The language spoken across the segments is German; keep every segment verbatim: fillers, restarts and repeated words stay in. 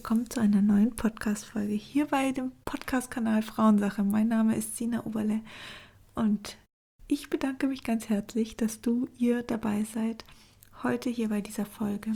willkommen zu einer neuen Podcast-Folge hier bei dem Podcast-Kanal Frauensache. Mein Name ist Sina Oberle und ich bedanke mich ganz herzlich, dass du, ihr dabei seid, heute hier bei dieser Folge.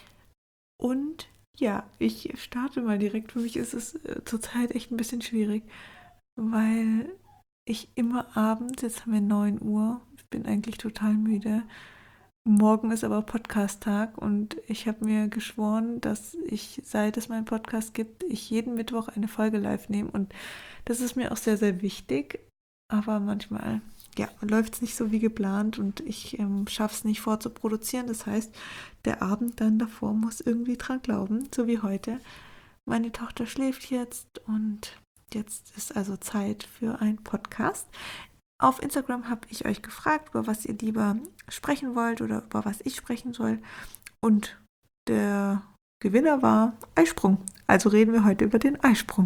Und ja, ich starte mal direkt. Für mich ist es äh, zurzeit echt ein bisschen schwierig, weil ich immer abends, jetzt haben wir neun Uhr, ich bin eigentlich total müde. Morgen ist aber Podcast-Tag und ich habe mir geschworen, dass ich, seit es meinen Podcast gibt, ich jeden Mittwoch eine Folge live nehme und das ist mir auch sehr, sehr wichtig, aber manchmal, ja, läuft es nicht so wie geplant und ich ähm, schaffe es nicht vorzuproduzieren, das heißt, der Abend dann davor muss irgendwie dran glauben, so wie heute. Meine Tochter schläft jetzt und jetzt ist also Zeit für einen Podcast. Auf Instagram habe ich euch gefragt, über was ihr lieber sprechen wollt oder über was ich sprechen soll. Und der Gewinner war Eisprung. Also reden wir heute über den Eisprung.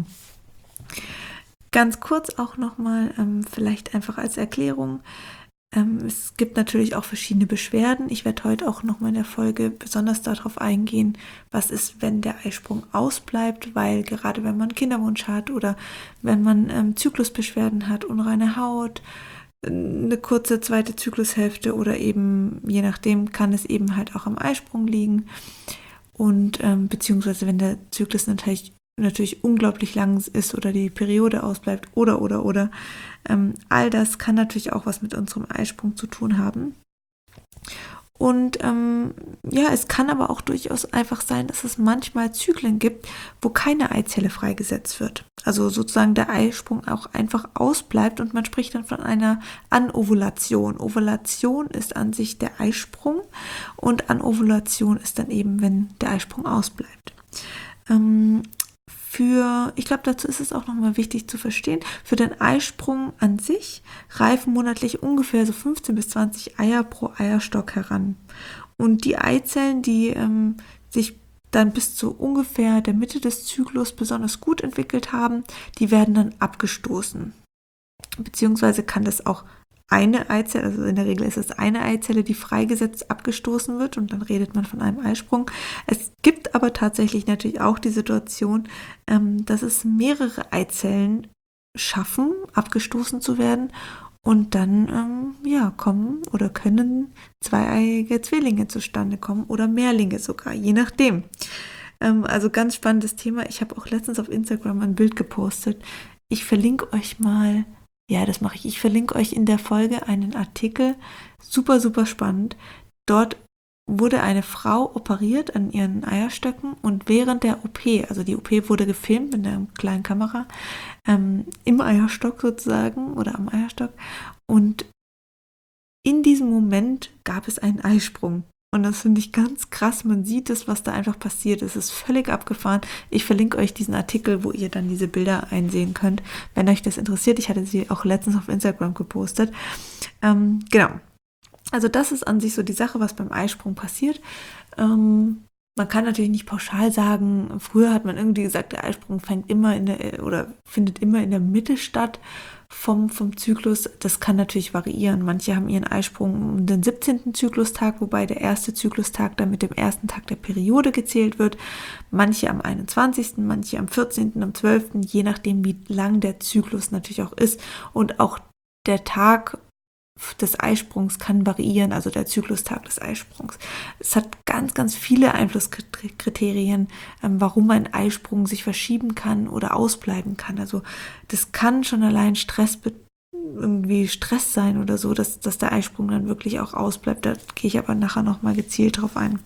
Ganz kurz auch nochmal, ähm, vielleicht einfach als Erklärung. Ähm, es gibt natürlich auch verschiedene Beschwerden. Ich werde heute auch nochmal in der Folge besonders darauf eingehen, was ist, wenn der Eisprung ausbleibt, weil gerade wenn man Kinderwunsch hat oder wenn man ähm, Zyklusbeschwerden hat, unreine Haut, eine kurze zweite Zyklushälfte oder eben, je nachdem, kann es eben halt auch am Eisprung liegen und ähm, beziehungsweise wenn der Zyklus natürlich natürlich unglaublich lang ist oder die Periode ausbleibt oder, oder, oder. Ähm, all das kann natürlich auch was mit unserem Eisprung zu tun haben. Und ähm, ja, es kann aber auch durchaus einfach sein, dass es manchmal Zyklen gibt, wo keine Eizelle freigesetzt wird. Also sozusagen der Eisprung auch einfach ausbleibt und man spricht dann von einer Anovulation. Ovulation ist an sich der Eisprung und Anovulation ist dann eben, wenn der Eisprung ausbleibt. Ähm, Für, ich glaube, dazu ist es auch nochmal wichtig zu verstehen, für den Eisprung an sich reifen monatlich ungefähr so fünfzehn bis zwanzig Eier pro Eierstock heran. Und die Eizellen, die ähm, sich dann bis zu ungefähr der Mitte des Zyklus besonders gut entwickelt haben, die werden dann abgestoßen. Beziehungsweise kann das auch eine Eizelle, also in der Regel ist es eine Eizelle, die freigesetzt abgestoßen wird und dann redet man von einem Eisprung. Es gibt aber tatsächlich natürlich auch die Situation, ähm, dass es mehrere Eizellen schaffen, abgestoßen zu werden und dann ähm, ja, kommen oder können zweieiige Zwillinge zustande kommen oder Mehrlinge sogar, je nachdem. Ähm, also ganz spannendes Thema. Ich habe auch letztens auf Instagram ein Bild gepostet. Ich verlinke euch mal. Ja, das mache ich. Ich verlinke euch in der Folge einen Artikel. Super, super spannend. Dort wurde eine Frau operiert an ihren Eierstöcken und während der O P, also die O P wurde gefilmt mit einer kleinen Kamera, ähm, im Eierstock sozusagen oder am Eierstock. Und in diesem Moment gab es einen Eisprung. Und das finde ich ganz krass. Man sieht es, was da einfach passiert. Es ist völlig abgefahren. Ich verlinke euch diesen Artikel, wo ihr dann diese Bilder einsehen könnt, wenn euch das interessiert. Ich hatte sie auch letztens auf Instagram gepostet. Ähm, genau. Also das ist an sich so die Sache, was beim Eisprung passiert. Ähm, man kann natürlich nicht pauschal sagen, früher hat man irgendwie gesagt, der Eisprung fängt immer in der, oder findet immer in der Mitte statt. Vom, vom Zyklus, das kann natürlich variieren. Manche haben ihren Eisprung um den siebzehnten Zyklustag, wobei der erste Zyklustag dann mit dem ersten Tag der Periode gezählt wird. Manche am einundzwanzigsten, manche am vierzehnten, am zwölften, je nachdem, wie lang der Zyklus natürlich auch ist. Und auch der Tag des Eisprungs kann variieren, also der Zyklustag des Eisprungs. Es hat ganz, ganz viele Einflusskriterien, warum ein Eisprung sich verschieben kann oder ausbleiben kann. Also das kann schon allein Stress, irgendwie Stress sein oder so, dass, dass der Eisprung dann wirklich auch ausbleibt. Da gehe ich aber nachher nochmal gezielt drauf ein.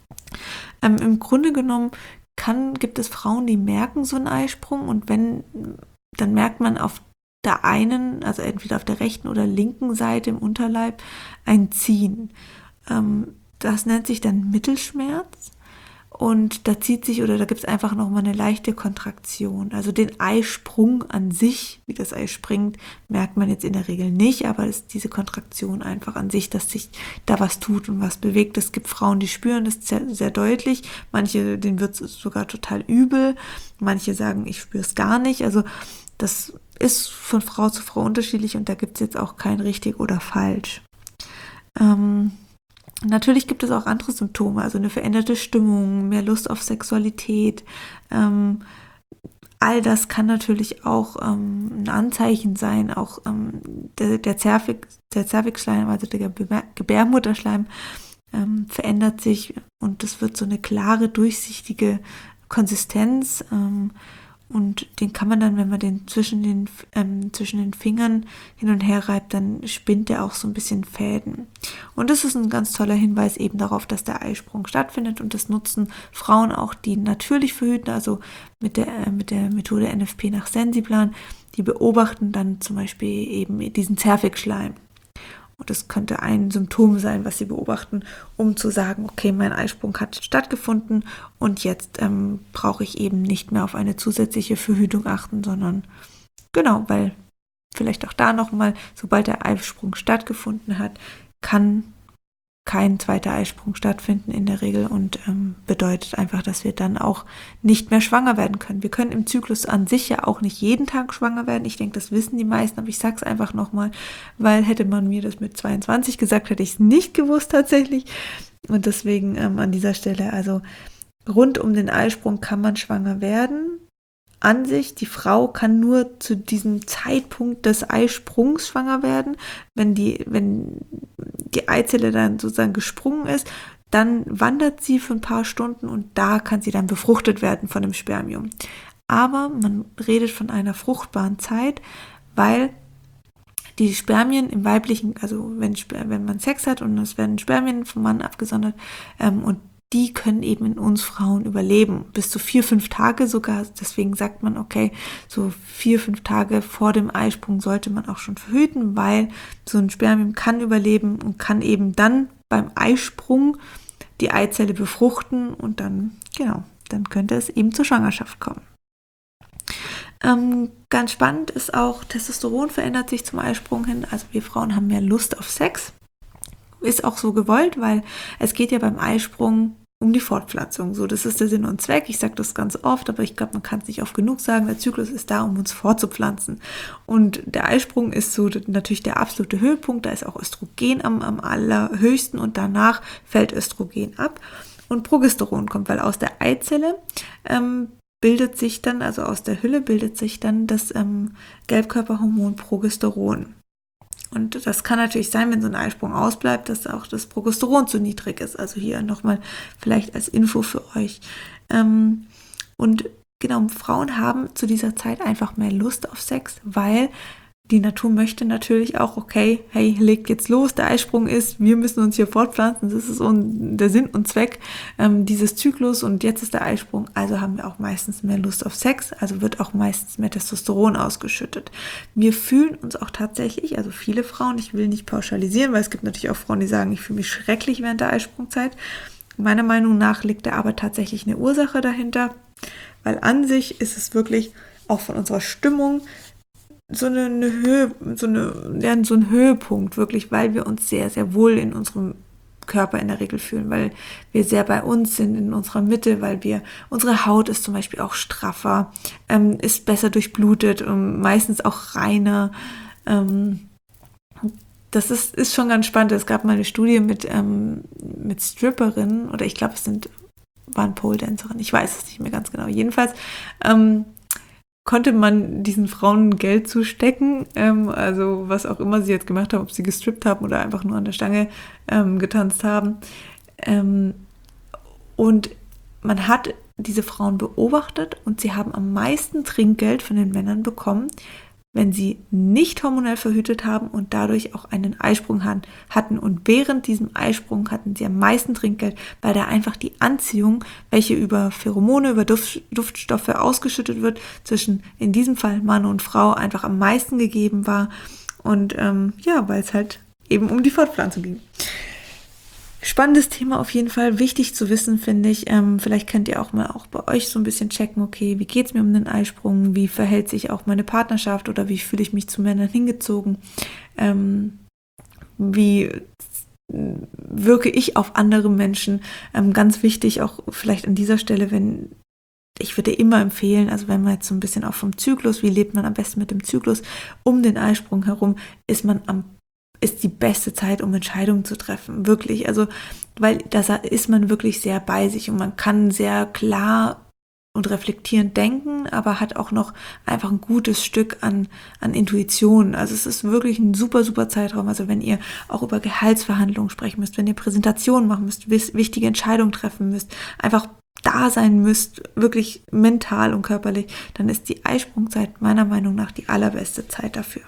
Ähm, im Grunde genommen kann, gibt es Frauen, die merken so einen Eisprung und wenn, dann merkt man auf der einen, also entweder auf der rechten oder linken Seite im Unterleib, ein Ziehen. Ähm, das nennt sich dann Mittelschmerz und da zieht sich oder da gibt es einfach nochmal eine leichte Kontraktion. Also den Eisprung an sich, wie das Ei springt, merkt man jetzt in der Regel nicht, aber es ist diese Kontraktion einfach an sich, dass sich da was tut und was bewegt. Es gibt Frauen, die spüren das sehr, sehr deutlich. Manche, denen wird es sogar total übel. Manche sagen, ich spüre es gar nicht. Also das ist von Frau zu Frau unterschiedlich und da gibt es jetzt auch kein richtig oder falsch. Ähm, Natürlich gibt es auch andere Symptome, also eine veränderte Stimmung, mehr Lust auf Sexualität. Ähm, all das kann natürlich auch ähm, ein Anzeichen sein, auch ähm, der, der, Zervix, der Zervixschleim, also der Gebär, Gebärmutterschleim, ähm, verändert sich und es wird so eine klare, durchsichtige Konsistenz. Ähm, Und den kann man dann, wenn man den zwischen den, ähm, zwischen den Fingern hin und her reibt, dann spinnt der auch so ein bisschen Fäden. Und das ist ein ganz toller Hinweis eben darauf, dass der Eisprung stattfindet. Und das nutzen Frauen auch, die natürlich verhüten, also mit der, äh, mit der Methode N F P nach Sensiplan. Die beobachten dann zum Beispiel eben diesen Zervixschleim. Und das könnte ein Symptom sein, was sie beobachten, um zu sagen, okay, mein Eisprung hat stattgefunden und jetzt ähm, brauche ich eben nicht mehr auf eine zusätzliche Verhütung achten, sondern genau, weil vielleicht auch da nochmal, sobald der Eisprung stattgefunden hat, kann kein zweiter Eisprung stattfinden in der Regel und ähm, bedeutet einfach, dass wir dann auch nicht mehr schwanger werden können. Wir können im Zyklus an sich ja auch nicht jeden Tag schwanger werden. Ich denke, das wissen die meisten, aber ich sage es einfach nochmal, weil hätte man mir das mit zweiundzwanzig gesagt, hätte ich es nicht gewusst tatsächlich. Und deswegen ähm, an dieser Stelle, also rund um den Eisprung kann man schwanger werden. An sich, die Frau kann nur zu diesem Zeitpunkt des Eisprungs schwanger werden. Wenn die, wenn die Eizelle dann sozusagen gesprungen ist, dann wandert sie für ein paar Stunden und da kann sie dann befruchtet werden von dem Spermium. Aber man redet von einer fruchtbaren Zeit, weil die Spermien im weiblichen, also wenn, wenn man Sex hat und es werden Spermien vom Mann abgesondert ähm, und die können eben in uns Frauen überleben, bis zu vier, fünf Tage sogar. Deswegen sagt man, okay, so vier, fünf Tage vor dem Eisprung sollte man auch schon verhüten, weil so ein Spermium kann überleben und kann eben dann beim Eisprung die Eizelle befruchten und dann, genau, dann könnte es eben zur Schwangerschaft kommen. Ähm, ganz spannend ist auch, Testosteron verändert sich zum Eisprung hin. Also wir Frauen haben mehr Lust auf Sex. Ist auch so gewollt, weil es geht ja beim Eisprung um die Fortpflanzung. So, das ist der Sinn und Zweck. Ich sage das ganz oft, aber ich glaube, man kann es nicht oft genug sagen. Der Zyklus ist da, um uns fortzupflanzen. Und der Eisprung ist so natürlich der absolute Höhepunkt. Da ist auch Östrogen am, am allerhöchsten und danach fällt Östrogen ab. Und Progesteron kommt, weil aus der Eizelle ähm, bildet sich dann, also aus der Hülle bildet sich dann das ähm, Gelbkörperhormon Progesteron. Und das kann natürlich sein, wenn so ein Eisprung ausbleibt, dass auch das Progesteron zu niedrig ist. Also hier nochmal vielleicht als Info für euch. Und genau, Frauen haben zu dieser Zeit einfach mehr Lust auf Sex, weil die Natur möchte natürlich auch, okay, hey, legt jetzt los, der Eisprung ist, wir müssen uns hier fortpflanzen, das ist der Sinn und Zweck ähm, dieses Zyklus und jetzt ist der Eisprung, also haben wir auch meistens mehr Lust auf Sex, also wird auch meistens mehr Testosteron ausgeschüttet. Wir fühlen uns auch tatsächlich, also viele Frauen, ich will nicht pauschalisieren, weil es gibt natürlich auch Frauen, die sagen, ich fühle mich schrecklich während der Eisprungzeit. Meiner Meinung nach liegt da aber tatsächlich eine Ursache dahinter, weil an sich ist es wirklich auch von unserer Stimmung so eine, eine Höhe, so, eine, ja, so ein Höhepunkt, wirklich, weil wir uns sehr, sehr wohl in unserem Körper in der Regel fühlen, weil wir sehr bei uns sind, in unserer Mitte, weil wir, unsere Haut ist zum Beispiel auch straffer, ähm, ist besser durchblutet und meistens auch reiner. Ähm, das ist, ist schon ganz spannend. Es gab mal eine Studie mit, ähm, mit Stripperinnen, oder ich glaube, es sind, waren Pole-Dancerinnen, ich weiß es nicht mehr ganz genau. Jedenfalls, ähm, konnte man diesen Frauen Geld zustecken, ähm, also was auch immer sie jetzt gemacht haben, ob sie gestrippt haben oder einfach nur an der Stange ähm, getanzt haben. Ähm, und man hat diese Frauen beobachtet und sie haben am meisten Trinkgeld von den Männern bekommen, wenn sie nicht hormonell verhütet haben und dadurch auch einen Eisprung hatten. Und während diesem Eisprung hatten sie am meisten Trinkgeld, weil da einfach die Anziehung, welche über Pheromone, über Duft, Duftstoffe ausgeschüttet wird, zwischen in diesem Fall Mann und Frau einfach am meisten gegeben war. Und ähm, ja, weil es halt eben um die Fortpflanzung ging. Spannendes Thema auf jeden Fall, wichtig zu wissen, finde ich. Ähm, vielleicht könnt ihr auch mal auch bei euch so ein bisschen checken, okay, wie geht es mir um den Eisprung, wie verhält sich auch meine Partnerschaft oder wie fühle ich mich zu Männern hingezogen, ähm, wie wirke ich auf andere Menschen. Ähm, ganz wichtig auch vielleicht an dieser Stelle, wenn ich würde immer empfehlen, also wenn man jetzt so ein bisschen auch vom Zyklus, wie lebt man am besten mit dem Zyklus, um den Eisprung herum, ist man am ist die beste Zeit, um Entscheidungen zu treffen, wirklich. Also, weil da ist man wirklich sehr bei sich und man kann sehr klar und reflektierend denken, aber hat auch noch einfach ein gutes Stück an, an Intuition. Also es ist wirklich ein super, super Zeitraum. Also wenn ihr auch über Gehaltsverhandlungen sprechen müsst, wenn ihr Präsentationen machen müsst, wichtige Entscheidungen treffen müsst, einfach da sein müsst, wirklich mental und körperlich, dann ist die Eisprungzeit meiner Meinung nach die allerbeste Zeit dafür.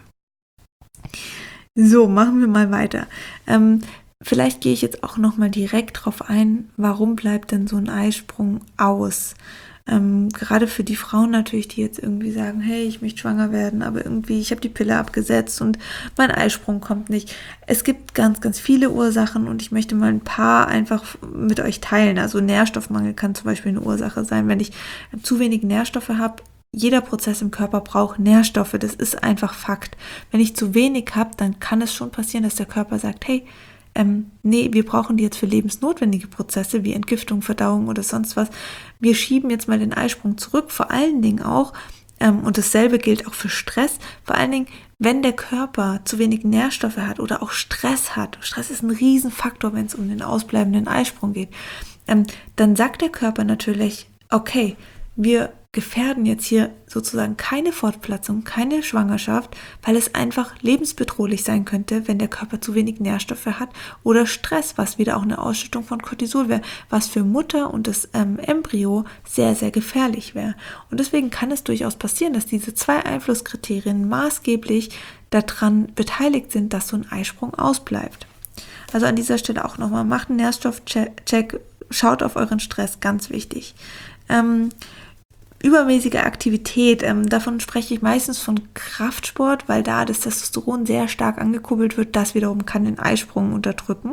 So, machen wir mal weiter. Ähm, vielleicht gehe ich jetzt auch nochmal direkt drauf ein, warum bleibt denn so ein Eisprung aus? Ähm, gerade für die Frauen natürlich, die jetzt irgendwie sagen, hey, ich möchte schwanger werden, aber irgendwie, ich habe die Pille abgesetzt und mein Eisprung kommt nicht. Es gibt ganz, ganz viele Ursachen und ich möchte mal ein paar einfach mit euch teilen. Also Nährstoffmangel kann zum Beispiel eine Ursache sein, wenn ich zu wenig Nährstoffe habe. Jeder Prozess im Körper braucht Nährstoffe, das ist einfach Fakt. Wenn ich zu wenig habe, dann kann es schon passieren, dass der Körper sagt, hey, Ähm, nee, wir brauchen die jetzt für lebensnotwendige Prozesse wie Entgiftung, Verdauung oder sonst was. Wir schieben jetzt mal den Eisprung zurück, vor allen Dingen auch, ähm, und dasselbe gilt auch für Stress, vor allen Dingen, wenn der Körper zu wenig Nährstoffe hat oder auch Stress hat. Stress ist ein Riesenfaktor, wenn es um den ausbleibenden Eisprung geht. Ähm, dann sagt der Körper natürlich, okay, wir gefährden jetzt hier sozusagen keine Fortpflanzung, keine Schwangerschaft, weil es einfach lebensbedrohlich sein könnte, wenn der Körper zu wenig Nährstoffe hat oder Stress, was wieder auch eine Ausschüttung von Cortisol wäre, was für Mutter und das ähm, Embryo sehr, sehr gefährlich wäre. Und deswegen kann es durchaus passieren, dass diese zwei Einflusskriterien maßgeblich daran beteiligt sind, dass so ein Eisprung ausbleibt. Also an dieser Stelle auch nochmal, macht einen Nährstoffcheck, schaut auf euren Stress, ganz wichtig. Ähm, Übermäßige Aktivität, ähm, davon spreche ich meistens von Kraftsport, weil da das Testosteron sehr stark angekurbelt wird. Das wiederum kann den Eisprung unterdrücken.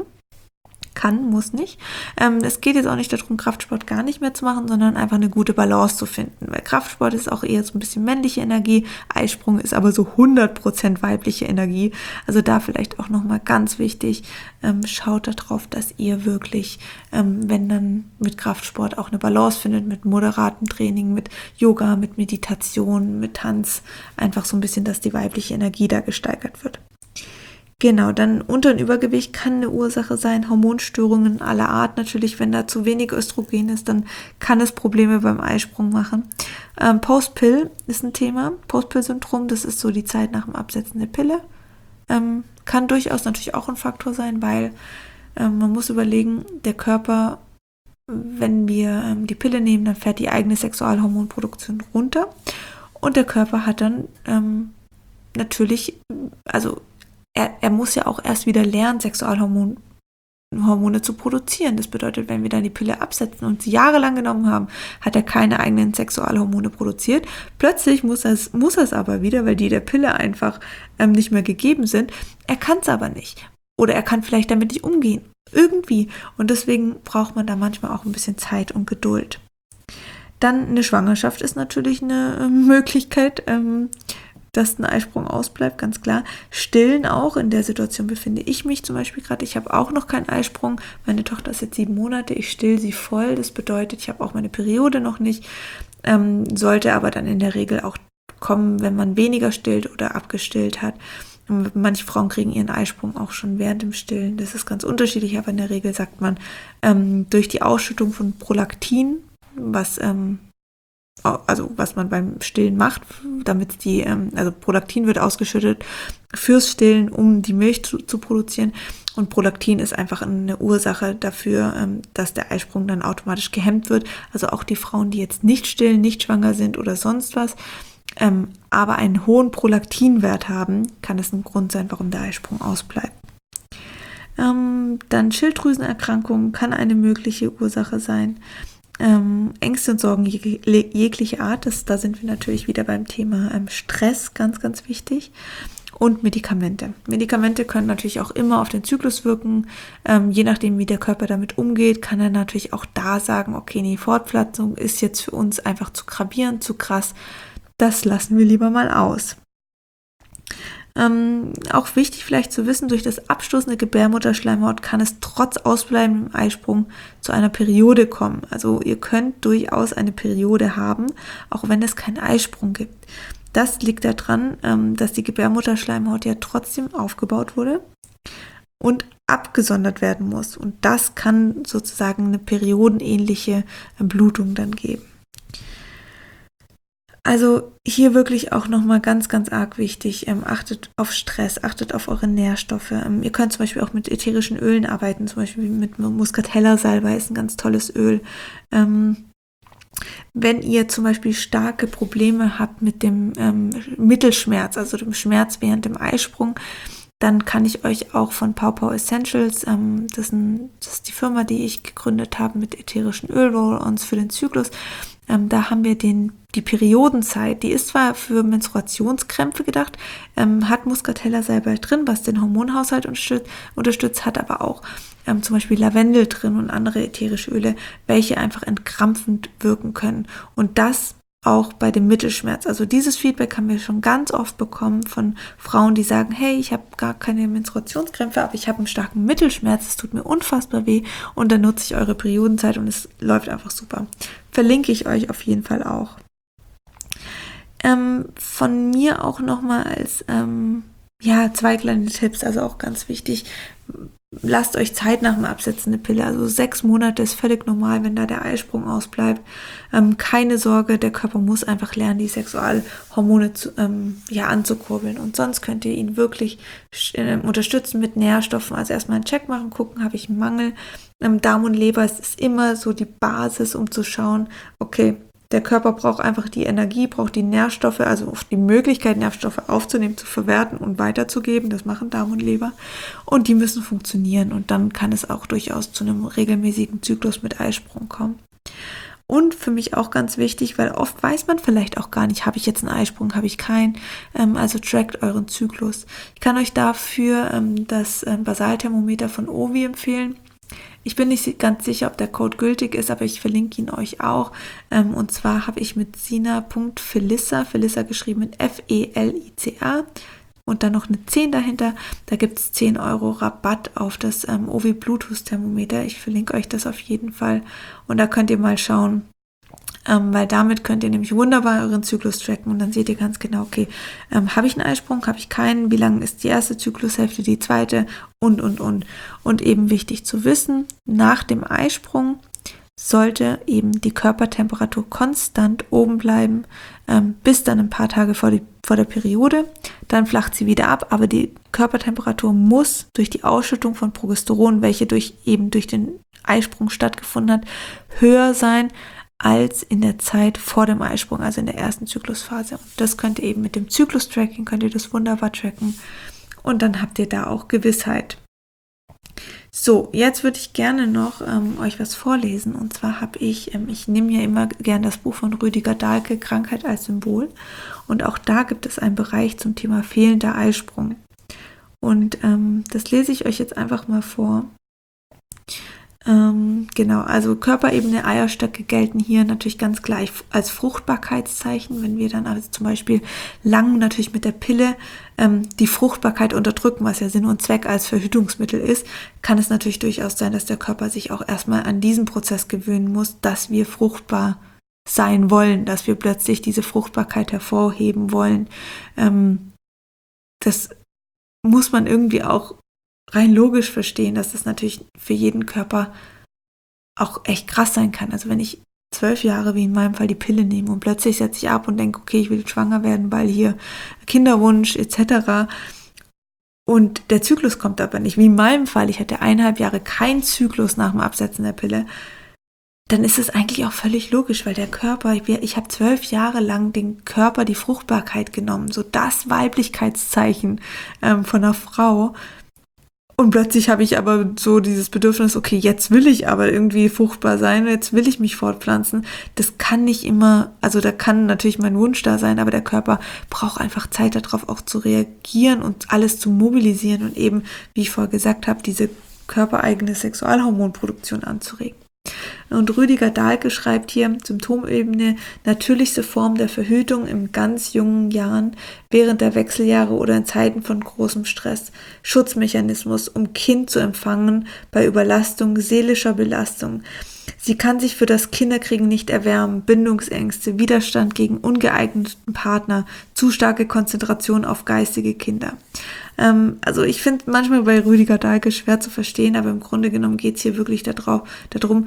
Kann, muss nicht. Ähm, es geht jetzt auch nicht darum, Kraftsport gar nicht mehr zu machen, sondern einfach eine gute Balance zu finden. Weil Kraftsport ist auch eher so ein bisschen männliche Energie, Eisprung ist aber so hundert Prozent weibliche Energie. Also da vielleicht auch nochmal ganz wichtig, ähm, schaut darauf, dass ihr wirklich, ähm, wenn dann mit Kraftsport auch eine Balance findet, mit moderatem Training, mit Yoga, mit Meditation, mit Tanz, einfach so ein bisschen, dass die weibliche Energie da gesteigert wird. Genau, dann Unter- und Übergewicht kann eine Ursache sein, Hormonstörungen aller Art natürlich, wenn da zu wenig Östrogen ist, dann kann es Probleme beim Eisprung machen. Ähm, Post-Pill ist ein Thema, Post-Pill-Syndrom, das ist so die Zeit nach dem Absetzen der Pille. Ähm, kann durchaus natürlich auch ein Faktor sein, weil ähm, man muss überlegen, der Körper, wenn wir ähm, die Pille nehmen, dann fährt die eigene Sexualhormonproduktion runter und der Körper hat dann ähm, natürlich, also Er, er muss ja auch erst wieder lernen, Sexualhormone Hormone zu produzieren. Das bedeutet, wenn wir dann die Pille absetzen und sie jahrelang genommen haben, hat er keine eigenen Sexualhormone produziert. Plötzlich muss er es muss er es aber wieder, weil die der Pille einfach ähm, nicht mehr gegeben sind. Er kann es aber nicht. Oder er kann vielleicht damit nicht umgehen. Irgendwie. Und deswegen braucht man da manchmal auch ein bisschen Zeit und Geduld. Dann eine Schwangerschaft ist natürlich eine äh, Möglichkeit, ähm, dass ein Eisprung ausbleibt, ganz klar. Stillen auch, in der Situation befinde ich mich zum Beispiel gerade. Ich habe auch noch keinen Eisprung. Meine Tochter ist jetzt sieben Monate, ich still sie voll. Das bedeutet, ich habe auch meine Periode noch nicht. Ähm, sollte aber dann in der Regel auch kommen, wenn man weniger stillt oder abgestillt hat. Und manche Frauen kriegen ihren Eisprung auch schon während dem Stillen. Das ist ganz unterschiedlich, aber in der Regel sagt man, ähm, durch die Ausschüttung von Prolaktin, was ähm, also was man beim Stillen macht, damit die, also Prolaktin wird ausgeschüttet fürs Stillen, um die Milch zu, zu produzieren, und Prolaktin ist einfach eine Ursache dafür, dass der Eisprung dann automatisch gehemmt wird. Also auch die Frauen, die jetzt nicht stillen, nicht schwanger sind oder sonst was, aber einen hohen Prolaktinwert haben, kann es ein Grund sein, warum der Eisprung ausbleibt. Dann Schilddrüsenerkrankungen kann eine mögliche Ursache sein. Ähm, Ängste und Sorgen jeg- jeglicher Art, das, da sind wir natürlich wieder beim Thema ähm, Stress, ganz, ganz wichtig. Und Medikamente. Medikamente können natürlich auch immer auf den Zyklus wirken. Ähm, je nachdem, wie der Körper damit umgeht, kann er natürlich auch da sagen, okay, die Fortpflanzung ist jetzt für uns einfach zu gravierend, zu krass. Das lassen wir lieber mal aus. Ähm, auch wichtig vielleicht zu wissen, durch das Abstoßen der Gebärmutterschleimhaut kann es trotz ausbleibendem Eisprung zu einer Periode kommen. Also ihr könnt durchaus eine Periode haben, auch wenn es keinen Eisprung gibt. Das liegt daran, ähm, dass die Gebärmutterschleimhaut ja trotzdem aufgebaut wurde und abgesondert werden muss. Und das kann sozusagen eine periodenähnliche Blutung dann geben. Also hier wirklich auch nochmal ganz, ganz arg wichtig, ähm, achtet auf Stress, achtet auf eure Nährstoffe. Ähm, ihr könnt zum Beispiel auch mit ätherischen Ölen arbeiten, zum Beispiel mit Muscatella-Salbei ist ein ganz tolles Öl. Ähm, wenn ihr zum Beispiel starke Probleme habt mit dem ähm, Mittelschmerz, also dem Schmerz während dem Eisprung, dann kann ich euch auch von Pow Pow Essentials, ähm, das, ist ein, das ist die Firma, die ich gegründet habe mit ätherischen Öl-Roll-Ons für den Zyklus, ähm, da haben wir den, die Periodenzeit, die ist zwar für Menstruationskrämpfe gedacht, ähm, hat Muscatella-Salbei drin, was den Hormonhaushalt unterstützt, unterstützt hat aber auch ähm, zum Beispiel Lavendel drin und andere ätherische Öle, welche einfach entkrampfend wirken können. Und das auch bei dem Mittelschmerz. Also dieses Feedback haben wir schon ganz oft bekommen von Frauen, die sagen, hey, ich habe gar keine Menstruationskrämpfe, aber ich habe einen starken Mittelschmerz, es tut mir unfassbar weh und dann nutze ich eure Periodenzeit und es läuft einfach super. Verlinke ich euch auf jeden Fall auch. Ähm, von mir auch nochmal als ähm, ja, zwei kleine Tipps, also auch ganz wichtig. Lasst euch Zeit nach dem Absetzen der Pille, also sechs Monate ist völlig normal, wenn da der Eisprung ausbleibt. Ähm, keine Sorge, der Körper muss einfach lernen, die Sexualhormone zu, ähm, ja, anzukurbeln und sonst könnt ihr ihn wirklich äh, unterstützen mit Nährstoffen. Also erstmal einen Check machen, gucken, habe ich einen Mangel. Ähm, Darm und Leber ist immer so die Basis, um zu schauen, okay, der Körper braucht einfach die Energie, braucht die Nährstoffe, also die Möglichkeit, Nährstoffe aufzunehmen, zu verwerten und weiterzugeben. Das machen Darm und Leber. Und die müssen funktionieren. Und dann kann es auch durchaus zu einem regelmäßigen Zyklus mit Eisprung kommen. Und für mich auch ganz wichtig, weil oft weiß man vielleicht auch gar nicht, habe ich jetzt einen Eisprung, habe ich keinen. Ähm, also trackt euren Zyklus. Ich kann euch dafür ähm, das ähm, Basalthermometer von Ovi empfehlen. Ich bin nicht ganz sicher, ob der Code gültig ist, aber ich verlinke ihn euch auch. Ähm, und zwar habe ich mit sina.felissa, Felissa geschrieben mit F E L I C A und dann noch eine zehn dahinter. Da gibt es zehn Euro Rabatt auf das ähm, Ovi Bluetooth Thermometer. Ich verlinke euch das auf jeden Fall. Und da könnt ihr mal schauen, Ähm, weil damit könnt ihr nämlich wunderbar euren Zyklus tracken und dann seht ihr ganz genau, okay, ähm, habe ich einen Eisprung, habe ich keinen, wie lang ist die erste Zyklushälfte, die zweite und, und, und. Und eben wichtig zu wissen, nach dem Eisprung sollte eben die Körpertemperatur konstant oben bleiben, ähm, bis dann ein paar Tage vor, die, vor der Periode. Dann flacht sie wieder ab, aber die Körpertemperatur muss durch die Ausschüttung von Progesteron, welche durch eben durch den Eisprung stattgefunden hat, höher sein als in der Zeit vor dem Eisprung, also in der ersten Zyklusphase. Und das könnt ihr eben mit dem Zyklus-Tracking, könnt ihr das wunderbar tracken und dann habt ihr da auch Gewissheit. So, jetzt würde ich gerne noch ähm, euch was vorlesen und zwar habe ich, ähm, ich nehme ja immer gern das Buch von Rüdiger Dahlke, Krankheit als Symbol und auch da gibt es einen Bereich zum Thema fehlender Eisprung und ähm, das lese ich euch jetzt einfach mal vor. Ähm, genau, also Körperebene, Eierstöcke gelten hier natürlich ganz gleich als Fruchtbarkeitszeichen, wenn wir dann also zum Beispiel lang natürlich mit der Pille ähm, die Fruchtbarkeit unterdrücken, was ja Sinn und Zweck als Verhütungsmittel ist, kann es natürlich durchaus sein, dass der Körper sich auch erstmal an diesen Prozess gewöhnen muss, dass wir fruchtbar sein wollen, dass wir plötzlich diese Fruchtbarkeit hervorheben wollen. Ähm, das muss man irgendwie auch rein logisch verstehen, dass das natürlich für jeden Körper auch echt krass sein kann. Also wenn ich zwölf Jahre, wie in meinem Fall, die Pille nehme und plötzlich setze ich ab und denke, okay, ich will schwanger werden, weil hier Kinderwunsch et cetera. Und der Zyklus kommt aber nicht. Wie in meinem Fall, ich hatte eineinhalb Jahre keinen Zyklus nach dem Absetzen der Pille, dann ist es eigentlich auch völlig logisch, weil der Körper, ich, ich habe zwölf Jahre lang den Körper die Fruchtbarkeit genommen, so das Weiblichkeitszeichen ähm, von einer Frau. Und plötzlich habe ich aber so dieses Bedürfnis, okay, jetzt will ich aber irgendwie fruchtbar sein, jetzt will ich mich fortpflanzen. Das kann nicht immer, also da kann natürlich mein Wunsch da sein, aber der Körper braucht einfach Zeit darauf auch zu reagieren und alles zu mobilisieren und eben, wie ich vorher gesagt habe, diese körpereigene Sexualhormonproduktion anzuregen. Und Rüdiger Dahlke schreibt hier, Symptomebene, natürlichste Form der Verhütung in ganz jungen Jahren, während der Wechseljahre oder in Zeiten von großem Stress. Schutzmechanismus, um Kind zu empfangen bei Überlastung, seelischer Belastung. Sie kann sich für das Kinderkriegen nicht erwärmen, Bindungsängste, Widerstand gegen ungeeigneten Partner, zu starke Konzentration auf geistige Kinder. Ähm, also ich finde manchmal bei Rüdiger Dahlke schwer zu verstehen, aber im Grunde genommen geht es hier wirklich dadrauf, darum,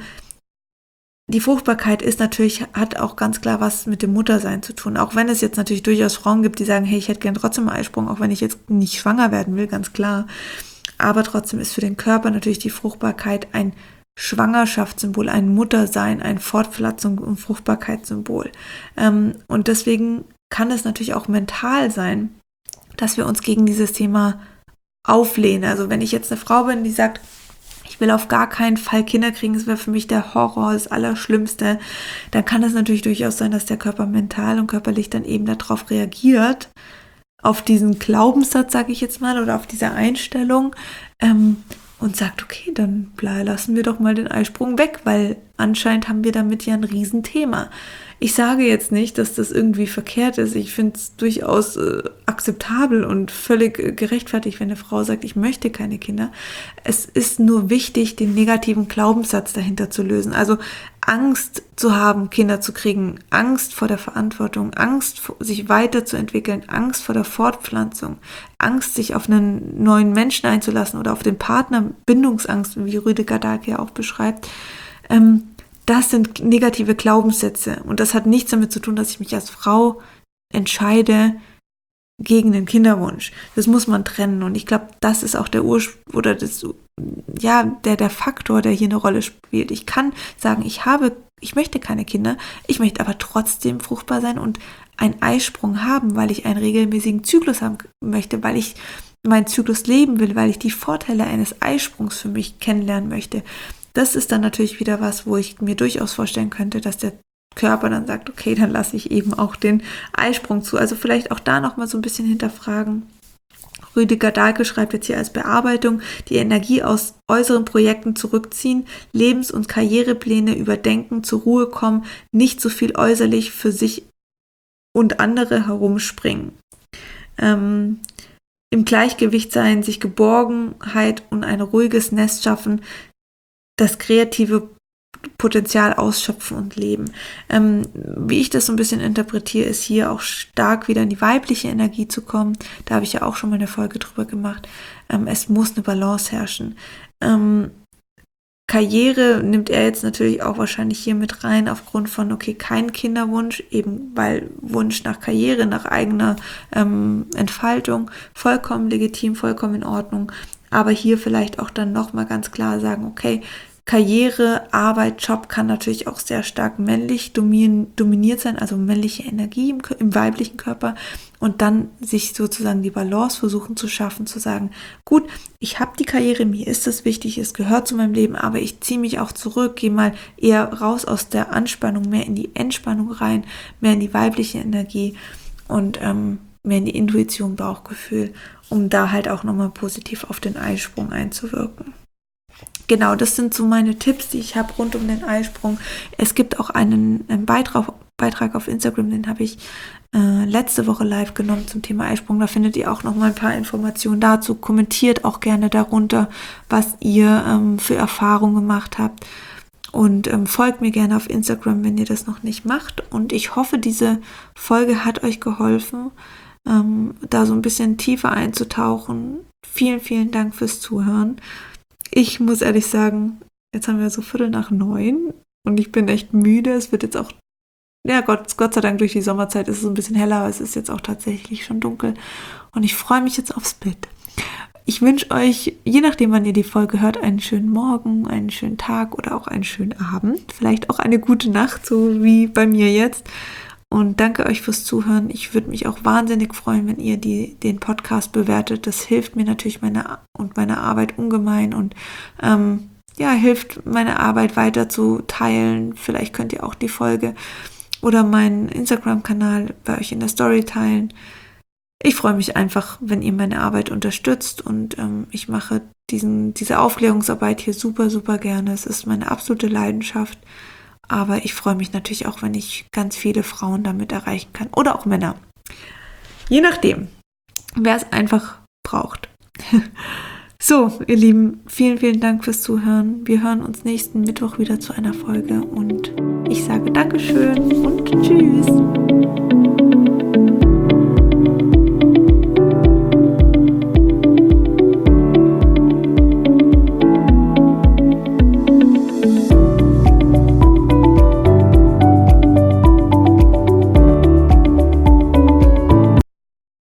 die Fruchtbarkeit ist natürlich, hat auch ganz klar was mit dem Muttersein zu tun. Auch wenn es jetzt natürlich durchaus Frauen gibt, die sagen, hey, ich hätte gern trotzdem einen Eisprung, auch wenn ich jetzt nicht schwanger werden will, ganz klar. Aber trotzdem ist für den Körper natürlich die Fruchtbarkeit ein Schwangerschaftssymbol, ein Muttersein, ein Fortpflanzung- und Fruchtbarkeitssymbol. Ähm, und deswegen kann es natürlich auch mental sein, dass wir uns gegen dieses Thema auflehnen. Also wenn ich jetzt eine Frau bin, die sagt, ich will auf gar keinen Fall Kinder kriegen, das wäre für mich der Horror, das Allerschlimmste, dann kann es natürlich durchaus sein, dass der Körper mental und körperlich dann eben darauf reagiert, auf diesen Glaubenssatz, sage ich jetzt mal, oder auf diese Einstellung, ähm, und sagt, okay, dann lassen wir doch mal den Eisprung weg, weil anscheinend haben wir damit ja ein Riesenthema. Ich sage jetzt nicht, dass das irgendwie verkehrt ist. Ich finde es durchaus äh, akzeptabel und völlig äh, gerechtfertigt, wenn eine Frau sagt, ich möchte keine Kinder. Es ist nur wichtig, den negativen Glaubenssatz dahinter zu lösen. Also Angst zu haben, Kinder zu kriegen, Angst vor der Verantwortung, Angst, sich weiterzuentwickeln, Angst vor der Fortpflanzung, Angst, sich auf einen neuen Menschen einzulassen oder auf den Partner, Bindungsangst, wie Rüdiger Dahlke ja auch beschreibt. Ähm, das sind negative Glaubenssätze und das hat nichts damit zu tun, dass ich mich als Frau entscheide gegen den Kinderwunsch. Das muss man trennen und ich glaube, das ist auch der Ursprung oder das, ja, der, der Faktor, der hier eine Rolle spielt. Ich kann sagen, ich habe, ich möchte keine Kinder, ich möchte aber trotzdem fruchtbar sein und einen Eisprung haben, weil ich einen regelmäßigen Zyklus haben möchte, weil ich meinen Zyklus leben will, weil ich die Vorteile eines Eisprungs für mich kennenlernen möchte. Das ist dann natürlich wieder was, wo ich mir durchaus vorstellen könnte, dass der Körper dann sagt, okay, dann lasse ich eben auch den Eisprung zu. Also vielleicht auch da nochmal so ein bisschen hinterfragen. Rüdiger Dahlke schreibt jetzt hier als Bearbeitung, die Energie aus äußeren Projekten zurückziehen, Lebens- und Karrierepläne überdenken, zur Ruhe kommen, nicht so viel äußerlich für sich und andere herumspringen. Ähm, im Gleichgewicht sein, sich Geborgenheit und ein ruhiges Nest schaffen, das kreative Potenzial ausschöpfen und leben. Ähm, wie ich das so ein bisschen interpretiere, ist hier auch stark wieder in die weibliche Energie zu kommen. Da habe ich ja auch schon mal eine Folge drüber gemacht. Ähm, es muss eine Balance herrschen. Ähm, Karriere nimmt er jetzt natürlich auch wahrscheinlich hier mit rein, aufgrund von, okay, kein Kinderwunsch, eben weil Wunsch nach Karriere, nach eigener ähm, Entfaltung, vollkommen legitim, vollkommen in Ordnung. Aber hier vielleicht auch dann nochmal ganz klar sagen, okay, Karriere, Arbeit, Job kann natürlich auch sehr stark männlich dominiert sein, also männliche Energie im, im weiblichen Körper und dann sich sozusagen die Balance versuchen zu schaffen, zu sagen, gut, ich habe die Karriere, mir ist das wichtig, es gehört zu meinem Leben, aber ich ziehe mich auch zurück, gehe mal eher raus aus der Anspannung, mehr in die Entspannung rein, mehr in die weibliche Energie und ähm, mehr in die Intuition, Bauchgefühl, um da halt auch nochmal positiv auf den Eisprung einzuwirken. Genau, das sind so meine Tipps, die ich habe rund um den Eisprung. Es gibt auch einen, einen Beitrag, Beitrag auf Instagram, den habe ich äh, letzte Woche live genommen zum Thema Eisprung. Da findet ihr auch noch mal ein paar Informationen dazu. Kommentiert auch gerne darunter, was ihr ähm, für Erfahrungen gemacht habt. Und ähm, folgt mir gerne auf Instagram, wenn ihr das noch nicht macht. Und ich hoffe, diese Folge hat euch geholfen, ähm, da so ein bisschen tiefer einzutauchen. Vielen, vielen Dank fürs Zuhören. Ich muss ehrlich sagen, jetzt haben wir so Viertel nach neun und ich bin echt müde. Es wird jetzt auch, ja Gott, Gott sei Dank durch die Sommerzeit ist es ein bisschen heller, aber es ist jetzt auch tatsächlich schon dunkel und ich freue mich jetzt aufs Bett. Ich wünsche euch, je nachdem wann ihr die Folge hört, einen schönen Morgen, einen schönen Tag oder auch einen schönen Abend. Vielleicht auch eine gute Nacht, so wie bei mir jetzt. Und danke euch fürs Zuhören. Ich würde mich auch wahnsinnig freuen, wenn ihr die, den Podcast bewertet. Das hilft mir natürlich meine und meine Arbeit ungemein und ähm, ja, hilft meine Arbeit weiter zu teilen. Vielleicht könnt ihr auch die Folge oder meinen Instagram-Kanal bei euch in der Story teilen. Ich freue mich einfach, wenn ihr meine Arbeit unterstützt und ähm, ich mache diesen, diese Aufklärungsarbeit hier super, super gerne. Es ist meine absolute Leidenschaft. Aber ich freue mich natürlich auch, wenn ich ganz viele Frauen damit erreichen kann. Oder auch Männer. Je nachdem, wer es einfach braucht. So, ihr Lieben, vielen, vielen Dank fürs Zuhören. Wir hören uns nächsten Mittwoch wieder zu einer Folge und ich sage Dankeschön und tschüss.